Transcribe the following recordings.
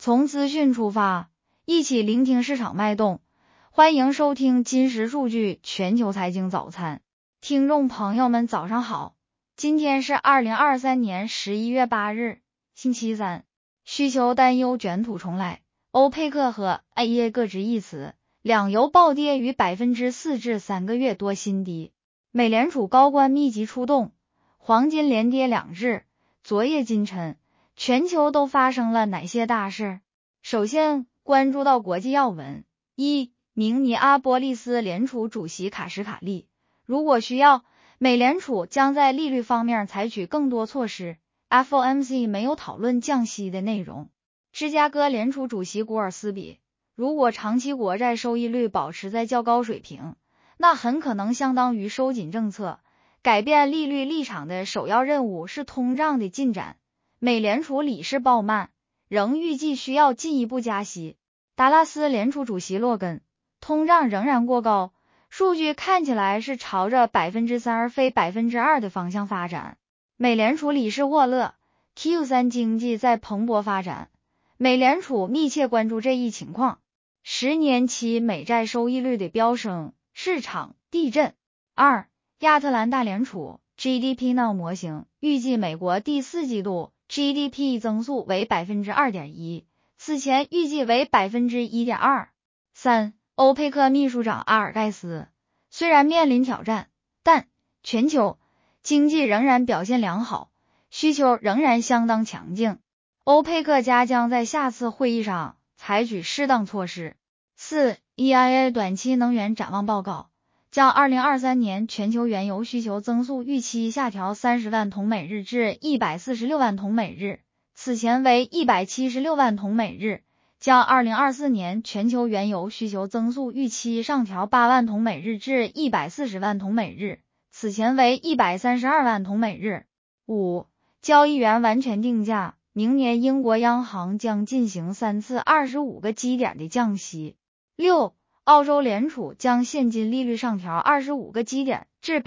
从资讯出发，一起聆听市场脉动。欢迎收听金石数据全球财经早餐。听众朋友们早上好，今天是2023年11月8日，星期三。需求担忧卷土重来，欧佩克和 IEA 各执一词，两油暴跌逾 4% 至3个月多新低。美联储高官密集出动，黄金连跌2日，昨夜今晨，全球都发生了哪些大事？首先关注到国际要闻。一、明尼阿波利斯联储主席卡什卡利，如果需要，美联储将在利率方面采取更多措施。FOMC 没有讨论降息的内容。芝加哥联储主席古尔斯比，如果长期国债收益率保持在较高水平，那很可能相当于收紧政策。改变利率立场的首要任务是通胀的进展。美联储理事鲍曼仍预计需要进一步加息。达拉斯联储主席洛根，通胀仍然过高，数据看起来是朝着 3% 而非 2% 的方向发展。美联储理事沃勒 Q3 经济在蓬勃发展，美联储密切关注这一情况。10年期美债收益率的飙升，市场地震。二、亚特兰大联储 GDP Now 模型预计美国第4季度 GDP 增速为 2.1%， 此前预计为 1.2%。三、欧佩克秘书长阿尔盖斯，虽然面临挑战，但全球经济仍然表现良好，需求仍然相当强劲。欧佩克家将在下次会议上采取适当措施。四、EIA 短期能源展望报告将2023年全球原油需求增速预期下调30万桶每日至146万桶每日，此前为176万桶每日，将2024年全球原油需求增速预期上调8万桶每日至140万桶每日，此前为132万桶每日。五、交易员完全定价，明年英国央行将进行3次25个基点的降息。六、澳洲联储将现金利率上调25个基点至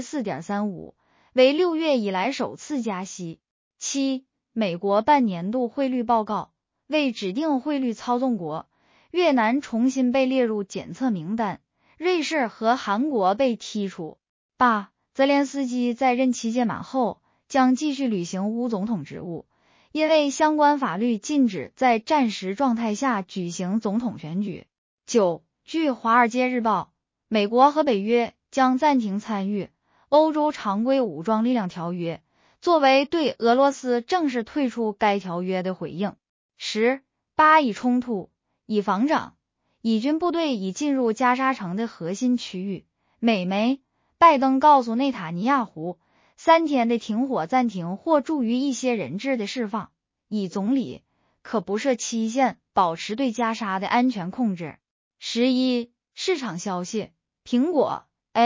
4.35%， 为6月以来首次加息。七、美国半年度汇率报告，为指定汇率操纵国，越南重新被列入检测名单，瑞士和韩国被剔除。八、泽连斯基在任期届满后将继续履行乌总统职务，因为相关法律禁止在战时状态下举行总统选举。九、据《华尔街日报》，美国和北约将暂停参与欧洲常规武装力量条约，作为对俄罗斯正式退出该条约的回应。十、巴以冲突，以防长，以军部队已进入加沙城的核心区域。美媒，拜登告诉内塔尼亚胡，3天的停火暂停或助于一些人质的释放，以总理可不设期限保持对加沙的安全控制。11、市场消息，苹果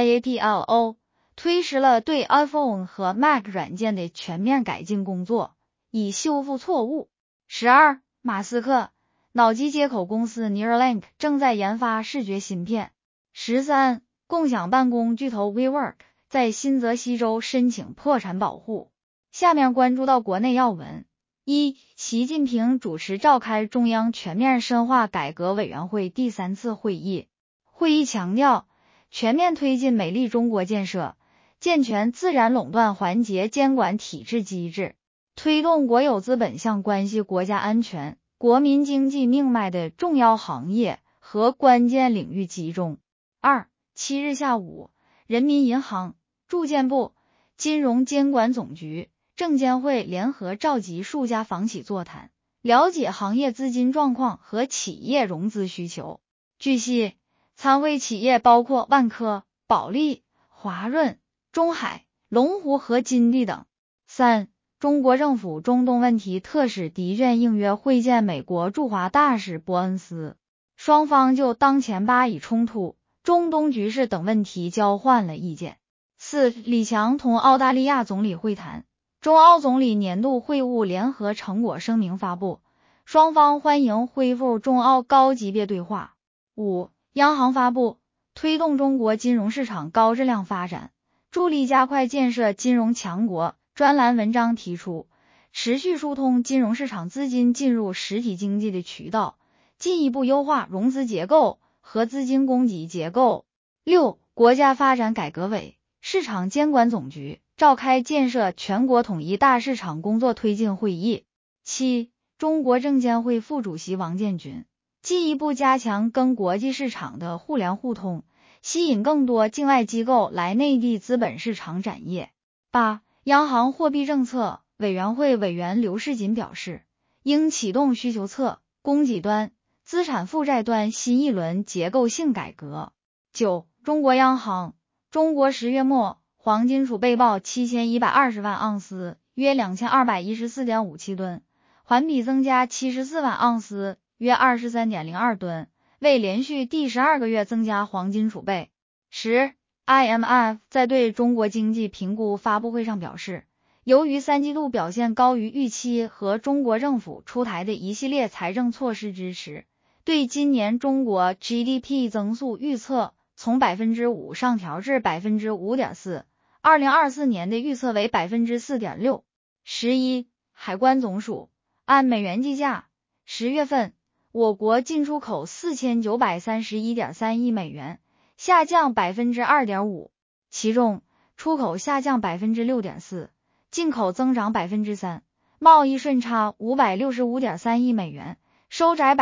Apple 推迟了对 iPhone 和 Mac 软件的全面改进工作，以修复错误。12、马斯克，脑机接口公司 Neuralink 正在研发视觉芯片。13、共享办公巨头 WeWork 在新泽西州申请破产保护。下面关注到国内要闻。一、习近平主持召开中央全面深化改革委员会第3次会议。会议强调，全面推进美丽中国建设，健全自然垄断环节监管体制机制，推动国有资本向关系国家安全、国民经济命脉的重要行业和关键领域集中。二、7日下午，人民银行、住建部、金融监管总局、证监会联合召集数家房企座谈，了解行业资金状况和企业融资需求。据悉，参会企业包括万科、保利、华润、中海、龙湖和金地等。三、中国政府中东问题特使狄隽应约会见美国驻华大使伯恩斯，双方就当前巴以冲突、中东局势等问题交换了意见。四、李强同澳大利亚总理会谈，中澳总理年度会晤联合成果声明发布，双方欢迎恢复中澳高级别对话。五、央行发布推动中国金融市场高质量发展，助力加快建设金融强国专栏文章提出， 持续疏通金融市场资金进入实体经济的渠道，进一步优化融资结构和资金供给结构。6. 国家发展改革委、市场监管总局召开建设全国统一大市场工作推进会议。7. 中国证监会副主席王建军进一步加强跟国际市场的互联互通，吸引更多境外机构来内地资本市场展业。8. 央行货币政策委员会委员刘世锦表示，应启动需求侧、供给端、资产负债端新一轮结构性改革。9. 中国央行，中国10月末黄金储备报7120万盎司，约2214.57吨，环比增加74万盎司，约23.02吨，为连续第12个月增加黄金储备。10. IMF 在对中国经济评估发布会上表示，由于3季度表现高于预期和中国政府出台的一系列财政措施支持，对今年中国 GDP 增速预测从 5% 上调至 5.4%， 2024年的预测为 4.6%。11. 海关总署，按美元计价，10月份我国进出口 4931.3 亿美元，下降 2.5%， 其中出口下降 6.4%， 进口增长 3%， 贸易顺差 565.3 亿美元，收窄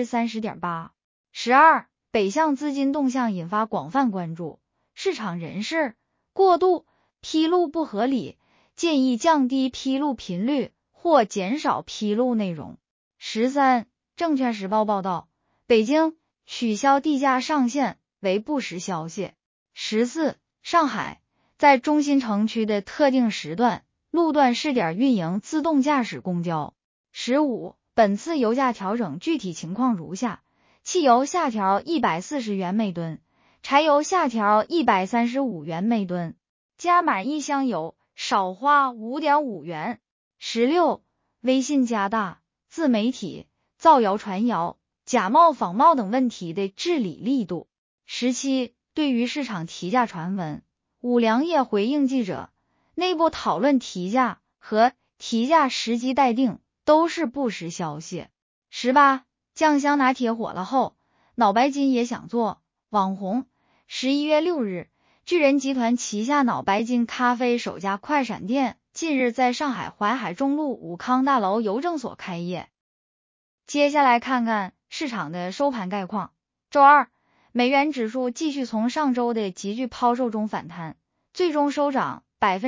30.8%。12. 北向资金动向引发广泛关注，市场人士过度披露不合理，建议降低披露频率或减少披露内容。13. 证券时报报道，北京取消地价上限为不实消息。14. 上海在中心城区的特定时段路段试点运营自动驾驶公交。15. 本次油价调整具体情况如下：汽油下调140元每吨，柴油下调135元每吨，加满1箱油少花 5.5 元。16. 微信加大自媒体造谣传谣、假冒仿冒等问题的治理力度。17. 对于市场提价传闻，五粮液回应记者，内部讨论提价和提价时机待定都是不实消息。18. 酱香拿铁火了后，脑白金也想做网红。11月6日，巨人集团旗下脑白金咖啡首家快闪店近日在上海淮海中路武康大楼邮政所开业。接下来看看市场的收盘概况。周二，美元指数继续从上周的急剧抛售中反弹，最终收涨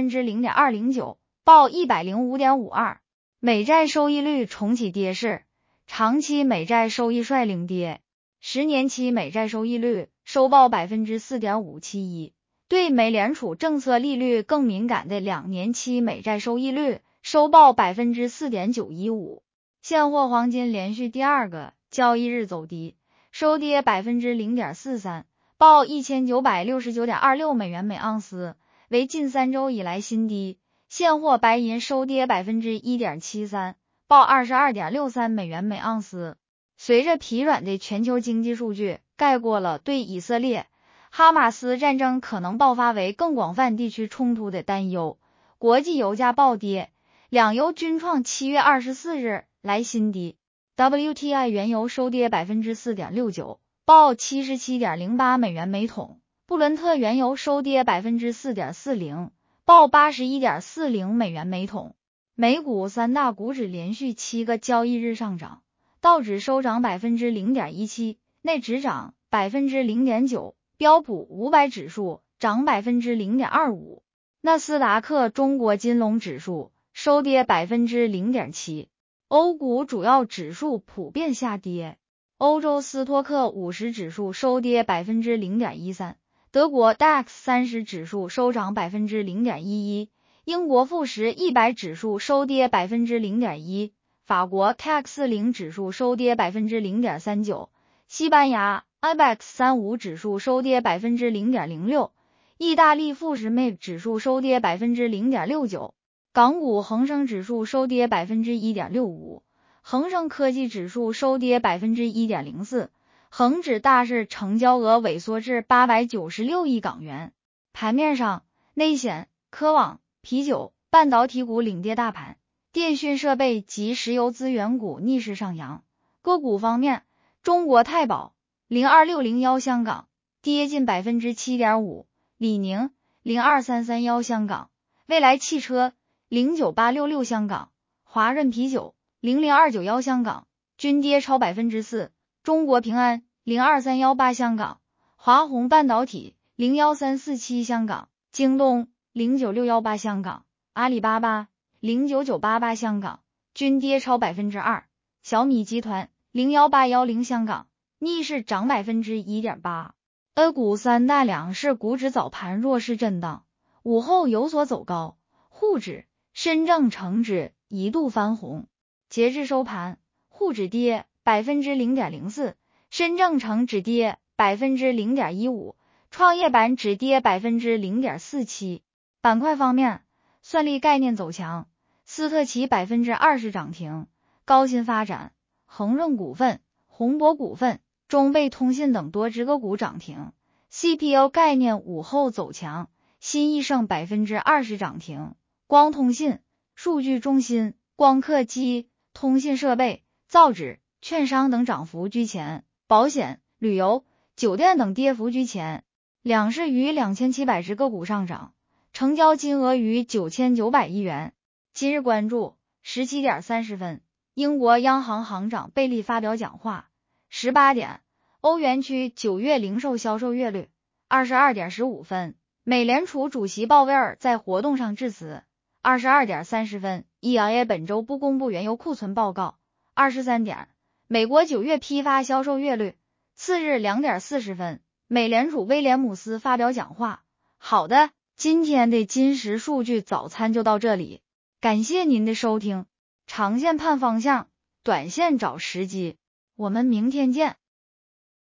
0.209%， 报 105.52。美债收益率重启跌势，长期美债收益率领跌，10年期美债收益率收报 4.571%， 对美联储政策利率更敏感的2年期美债收益率收报 4.915%。现货黄金连续第二个交易日走低，收跌 0.43%， 报 1969.26 美元每盎司，为近3周以来新低。现货白银收跌 1.73%， 报 22.63 美元每盎司。随着疲软的全球经济数据盖过了对以色列、哈马斯战争可能爆发为更广泛地区冲突的担忧，国际油价暴跌，两油均创7月24日来新低。WTI 原油收跌 4.69%， 报 77.08 美元每桶。布伦特原油收跌 4.40%， 报 81.40 美元每桶。美股三大股指连续7个交易日上涨，道指收涨 0.17%， 内指涨 0.9%， 标普500指数涨 0.25%， 纳斯达克中国金龙指数收跌 0.7%。欧股主要指数普遍下跌，欧洲斯托克50指数收跌 0.13%， 德国 DAX 30指数收涨 0.11%， 英国富时100指数收跌 0.1%， 法国 CAC 40指数收跌 0.39%， 西班牙 IBEX 35指数收跌 0.06%， 意大利富时 MIB 指数收跌 0.69%。港股恒生指数收跌 1.65%， 恒生科技指数收跌 1.04%， 恒指大市成交额萎缩至896亿港元。盘面上，内险、科网、啤酒、半导体股领跌大盘， 电讯设备及石油资源股逆势上扬。个股方面，中国太保02601香港跌近 7.5%， 李宁02331香港，蔚来汽车09866香港，华润啤酒00291香港均跌超 4%， 中国平安02318香港，华虹半导体01347香港，京东09618香港，阿里巴巴09988香港均跌超 2%， 小米集团01810香港逆势涨 1.8%。 A 股三大两市股指早盘弱势震荡，午后有所走高，沪指、深证成指一度翻红。截至收盘，沪指跌 0.04%， 深证成指跌 0.15%， 创业板指跌 0.47%。 板块方面，算力概念走强，斯特奇 20% 涨停，高新发展、恒润股份、宏博股份、中贝通信等多只个股涨停。 CPU 概念午后走强，新易盛 20% 涨停，光通信、数据中心、光刻机、通信设备、造纸、券商等涨幅居前，保险、旅游、酒店等跌幅居前。两市逾2700只个股上涨，成交金额逾9900亿元。今日关注17点30分，英国央行行长贝利发表讲话。18点，欧元区9月零售销售月率。22点15分，美联储主席鲍威尔在活动上致辞。22点30分， EIA 本周不公布原油库存报告。23点，美国9月批发销售月率。次日2点40分，美联储威廉姆斯发表讲话。好的，今天的金石数据早餐就到这里，感谢您的收听。长线盼方向，短线找时机，我们明天见。